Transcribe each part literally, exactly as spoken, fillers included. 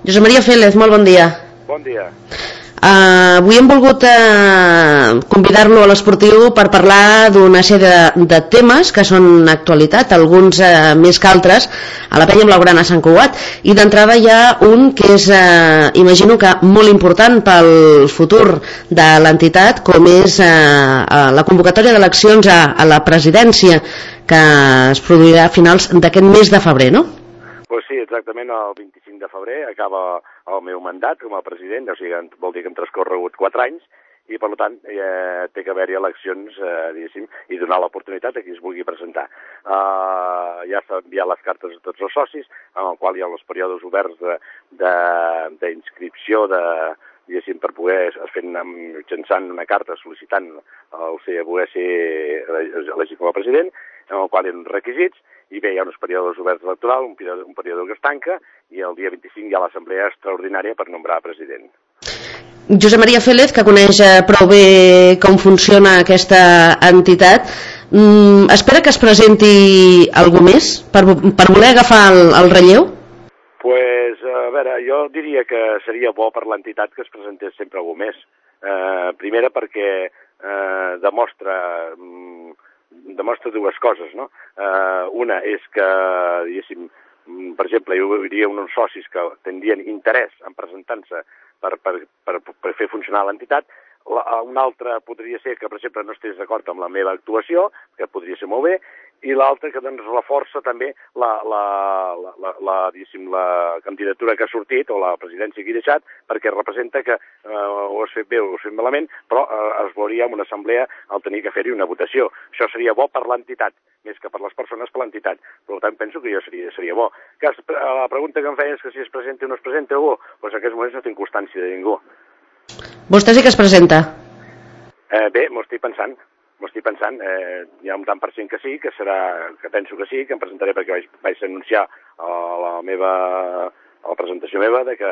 Josep Maria Félez, molt bon dia. Bon dia. Uh, avui hem volgut uh, convidar-lo a l'Esportiu per parlar d'una sèrie de, de temes que són actualitat, alguns uh, més que altres, a la Penya Blaugrana Sant Cugat. I d'entrada hi ha un que és, uh, imagino que molt important pel futur de l'entitat, com és uh, la convocatòria d'eleccions a, a la presidència, que es produirà a finals d'aquest mes de febrer, no? Pues sí, exactament el vint-i-cinc de febrer acaba el meu mandat com a president, o sigui, vol dir que hem transcorregut quatre anys i per tant eh, té que haver-hi eleccions, eh, diguéssim, i donar l'oportunitat a qui es vulgui presentar. Uh, ja s'han enviat les cartes a tots els socis, en el qual hi ha els períodes oberts d'inscripció, de, de, diguéssim, per poder fer mitjançant una carta sol·licitant el ser, poder ser elegit com a president, en el qual hi ha uns requisits, i bé, hi ha uns períodes oberts electorals, un període, un període que es tanca, i el dia vint-i-cinc hi ha l'assemblea extraordinària per nombrar president. Josep Maria Félez, que coneix prou bé com funciona aquesta entitat, mm, espera que es presenti algú més per, per voler agafar el, el relleu? Pues, a veure, jo diria que seria bo per l'entitat que es presentés sempre algú més. Eh, primera perquè eh, demostra... Mm, demostra dues coses, no? Uh, una és que, diguéssim, per exemple, hi hauria uns socis que tindrien interès en presentar-se per, per, per, per fer funcionar l'entitat. Una altra podria ser que, per exemple, no estigués d'acord amb la meva actuació, que podria ser molt bé, i l'altra que doncs reforça també la, la, la, la, la, la candidatura que ha sortit o la presidència que he deixat, perquè representa que eh, ho has fet bé o ho has fet malament, però eh, es veuria en una assemblea al tenir que fer-hi una votació. Això seria bo per l'entitat, més que per les persones, per l'entitat. Per tant, penso que jo seria, seria bo. Que es, la pregunta que em feia és que si es presenta o no es presenta algú, doncs en aquests moments no tinc constància de ningú. Vostè sí que es presenta? Eh, bé, m'ho estic pensant. M'ho estic pensant, eh, hi ha un tant per cent que sí, que serà, que penso que sí, que em presentaré perquè vaig, vaig anunciar a la meva, a la presentació meva de que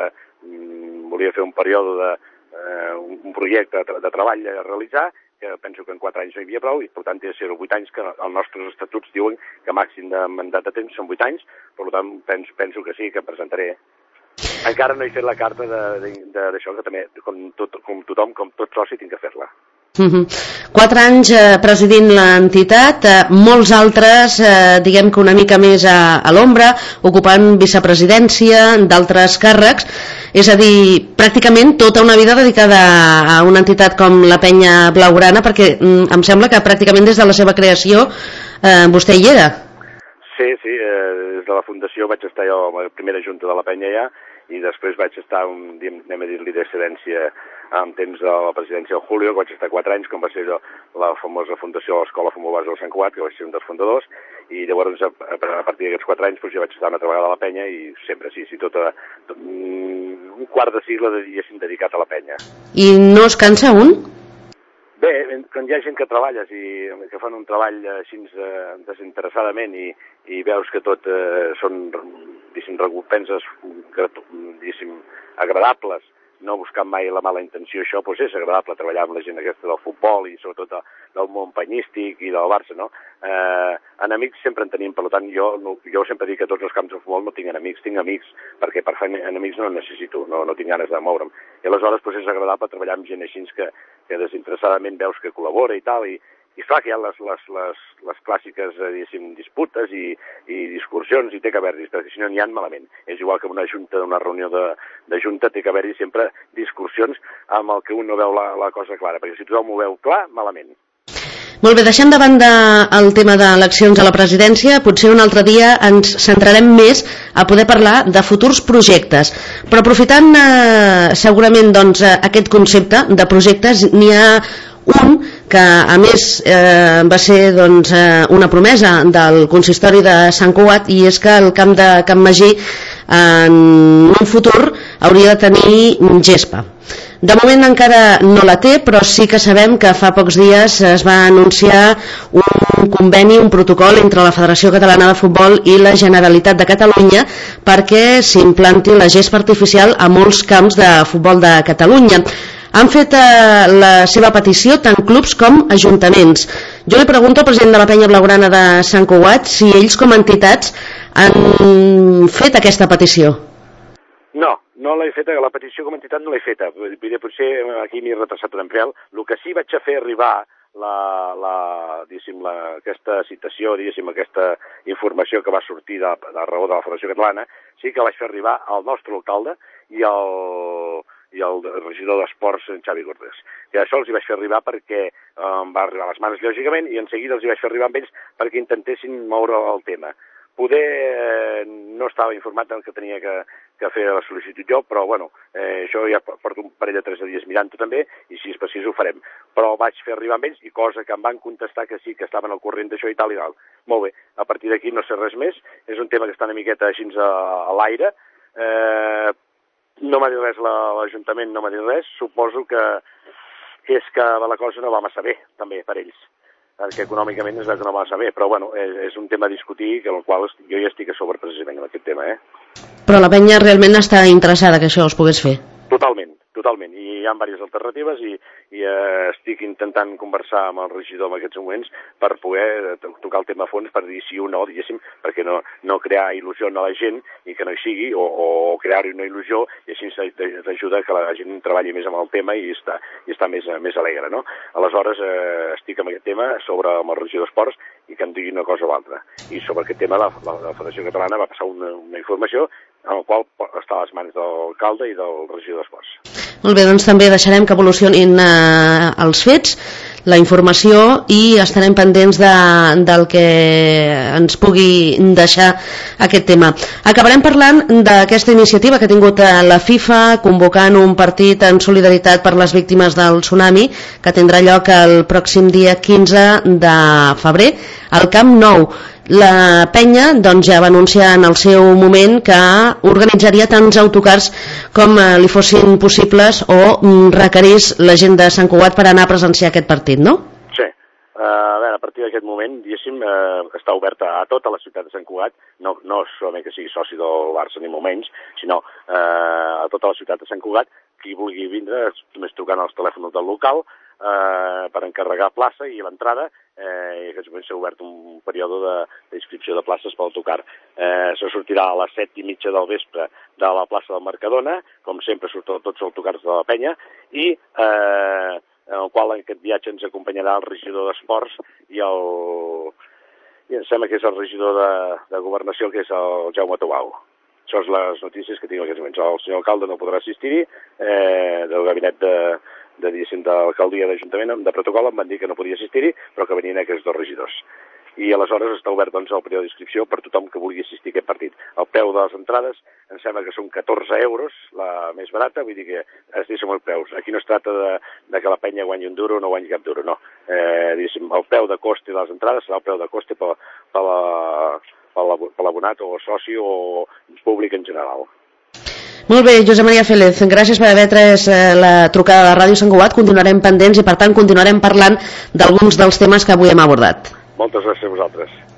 mm, volia fer un període de, eh, un projecte de, de treball a realitzar, que penso que en quatre anys no hi havia prou, i per tant té de ser vuit anys, que els nostres estatuts diuen que màxim de mandat de temps són vuit anys, per tant penso, penso que sí, que em presentaré. Encara no he fet la carta d'això, que també, com, tot, com tothom, com tot soci, tinc que fer-la. Uh-huh. Quatre anys eh, presidint l'entitat, eh, molts altres, eh, diguem que una mica més a, a l'ombra, ocupant vicepresidència, d'altres càrrecs, és a dir, pràcticament tota una vida dedicada a una entitat com la Penya Blaugrana, perquè mm, em sembla que pràcticament des de la seva creació eh, vostè hi era. Sí, sí, eh, des de la fundació vaig estar jo a la primera junta de la Penya ja, i després vaig estar, un, anem a dir-li, d'excedència en temps de la presidència del Julio, que vaig estar quatre anys, com va ser la famosa fundació de l'Escola Futbol Base del Sant Cugat, que vaig ser un dels fundadors, i llavors a, a partir d'aquests quatre anys doncs, ja vaig estar una altra vegada a la Penya i sempre, sí, sí, tot, a, tot un quart de sigle de dia dedicat a la Penya. I no es cansa un? Bé, quan hi ha gent que treballes i que fan un treball així eh, desinteressadament i, i veus que tot eh, són, diguéssim, recompenses, diguéssim, agradables, no buscant mai la mala intenció, això doncs és agradable treballar amb la gent aquesta del futbol i sobretot del món penyístic i del Barça, no? Eh, enemics sempre en tenim, per tant jo, no, jo sempre dic que tots els camps de futbol no tinc enemics, tinc amics, perquè per fer enemics no en necessito, no, no tinc ganes de moure'm. I aleshores doncs, és agradable treballar amb gent així que, que desinteressadament veus que col·labora i tal, i, i clar que hi ha les, les, les, les clàssiques diguéssim, disputes i, i discursions i té que haver-hi, perquè si no n'hi ha malament. És igual que una junta, una reunió de, de junta, té que haver-hi sempre discussions amb el que un no veu la, la cosa clara, perquè si tothom ho veu clar, malament. Molt bé, deixant de banda el tema d'eleccions a la presidència, potser un altre dia ens centrarem més a poder parlar de futurs projectes. Però aprofitant eh, segurament doncs, aquest concepte de projectes, n'hi ha un que a més eh, va ser doncs, eh, una promesa del consistori de Sant Cugat, i és que el camp de Can Magí en un futur hauria de tenir gespa. De moment encara no la té, però sí que sabem que fa pocs dies es va anunciar un conveni, un protocol entre la Federació Catalana de Futbol i la Generalitat de Catalunya perquè s'implanti la gespa artificial a molts camps de futbol de Catalunya. Han fet eh, la seva petició tant clubs com ajuntaments. Jo li pregunto al president de la Penya Blaugrana de Sant Cugat si ells com a entitats han fet aquesta petició. No, no l'he feta, la petició com a entitat no l'he feta. Potser aquí m'he retrasat un empleat. El que sí vaig a fer arribar la, la, la, aquesta citació, aquesta informació que va sortir de, de raó de la Federació Catalana, sí que vaig fer arribar al nostre alcalde i al, i el regidor d'Esports, en Xavi Gordes. I això els hi vaig fer arribar perquè eh, em va arribar a les mans, lògicament, i en seguida els hi vaig fer arribar amb ells perquè intentessin moure el tema. Poder eh, no estava informat del que tenia que, que fer la sol·licitud jo, però bueno, eh, això ja porto un parell de tres dies mirant-ho també, i si és precís ho farem. Però vaig fer arribar amb ells, i cosa que em van contestar que sí, que estaven al corrent d'això i tal i tal. Molt bé, a partir d'aquí no sé res més, és un tema que està una miqueta així a, a l'aire, eh, no m'ha dit res l'Ajuntament, no m'ha dit res, suposo que és que la cosa no va massa bé, també, per ells. Perquè econòmicament és que no va saber, però bueno, és, és un tema a discutir que el qual jo ja estic a sobre precisament en aquest tema, eh? Però la penya realment està interessada que això es pogués fer? Totalment, totalment, i hi ha diverses alternatives i, i eh, estic intentant conversar amb el regidor en aquests moments per poder tocar el tema a fons, per dir sí o no, diguéssim, perquè no, no crear il·lusió a la gent i que no hi sigui, o, o crear-hi una il·lusió i així t'ajuda que la gent treballi més amb el tema i està, i està més, més alegre, no? Aleshores eh, estic amb aquest tema sobre amb el regidor d'Esports i que em digui una cosa o altra. I sobre aquest tema la, la, la Federació Catalana va passar una, una informació en la qual està a les mans de l'alcalde i del regidor d'Esports. Molt bé, doncs també deixarem que evolucionin eh, els fets, la informació, i estarem pendents de, del que ens pugui deixar aquest tema. Acabarem parlant d'aquesta iniciativa que ha tingut la FIFA convocant un partit en solidaritat per les víctimes del tsunami que tindrà lloc el pròxim dia quinze de febrer al Camp Nou. La penya doncs, ja va anunciar en el seu moment que organitzaria tants autocars com eh, li fossin possibles o mm, requerís la gent de Sant Cugat per anar a presenciar aquest partit, no? Sí. Uh, a veure, a partir d'aquest moment, diguéssim, uh, està oberta a tota la ciutat de Sant Cugat, no, no solament que sigui soci del Barça ni molt menys, sinó uh, a tota la ciutat de Sant Cugat, qui vulgui vindre, només trucant als telèfons del local, eh, per encarregar plaça i l'entrada, eh, i que s'ha obert un període d'inscripció de, de places per autocar. Eh, se sortirà a les set i mitja del vespre de la plaça del Mercadona, com sempre surten tots els autocars de la penya, i eh, en el qual en aquest viatge ens acompanyarà el regidor d'Esports i el... i em sembla que és el regidor de, de Governació, que és el Jaume Tobau. Això és les notícies que tinc en aquests moments. El senyor alcalde no podrà assistir-hi, eh, del gabinet de, de, de l'alcaldia d'Ajuntament de protocol em van dir que no podia assistir-hi, però que venien aquests dos regidors. I aleshores està obert doncs, el període d'inscripció per tothom que vulgui assistir a aquest partit. El preu de les entrades em sembla que són catorze euros, la més barata, vull dir que es deixa molt preus. Aquí no es tracta de, de que la penya guanyi un duro o no guanyi cap duro, no. Eh, el preu de cost de les entrades serà el preu de cost per, per la... per l'abonat o soci o públic en general. Molt bé, Josep Maria Félez, gràcies per haver tret la trucada de Ràdio Sant Cugat. Continuarem pendents i per tant continuarem parlant d'alguns dels temes que avui hem abordat. Moltes gràcies a vosaltres.